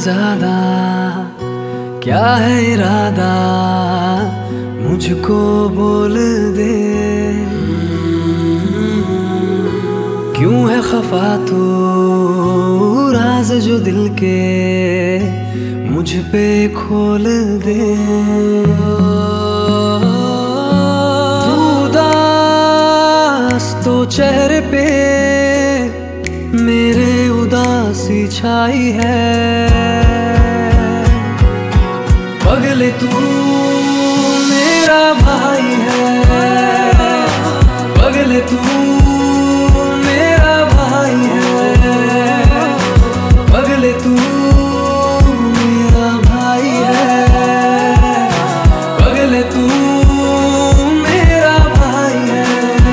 ज्यादा क्या है इरादा, मुझको बोल दे। क्यों है खफा तू, राज जो दिल के मुझ पे खोल दे। तू उदास तो चेहरे पे मेरे उदासी छाई है। पगले तू मेरा भाई है, पगले तू मेरा भाई है, पगले तू मेरा भाई है, पगले तू मेरा भाई है।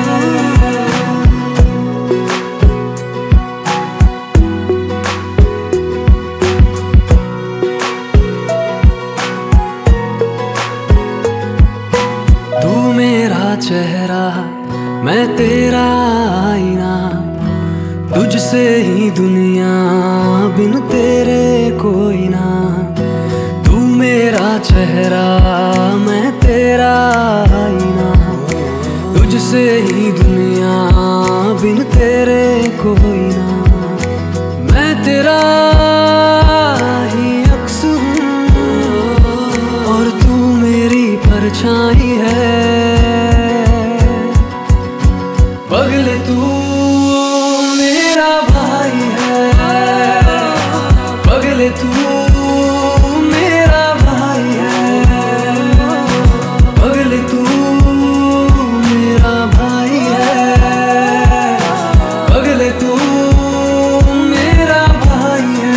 तू मेरा चेहरा मैं तेरा आईना, तुझसे ही दुनिया बिन तेरे कोई ना। तू मेरा चेहरा मैं तेरा आईना, तुझसे ही दुनिया बिन तेरे कोई ना। मैं तेरा ही अक्स हूँ और तू मेरी परछाई है। पगले तू मेरा भाई है, पगले तू मेरा भाई है, पगले तू मेरा भाई है, पगले तू मेरा भाई है।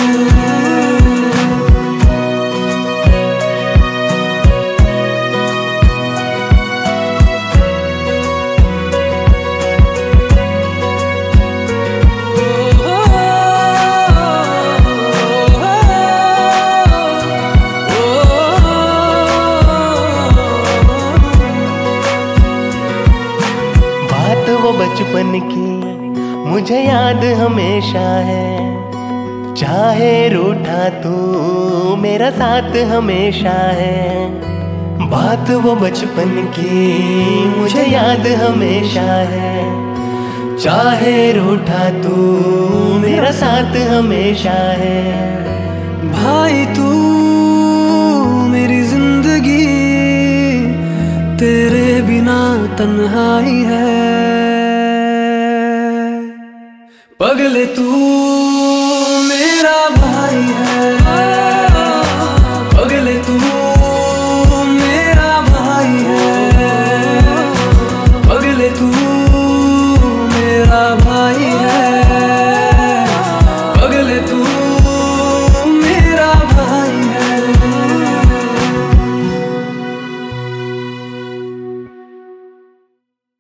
वो बचपन की मुझे याद हमेशा है, चाहे रूठा तू मेरा साथ हमेशा है। बात वो बचपन की मुझे याद हमेशा है, चाहे रूठा तू मेरा साथ हमेशा है। भाई तू मेरी जिंदगी, तेरे बिना तन्हाई है। पगले तू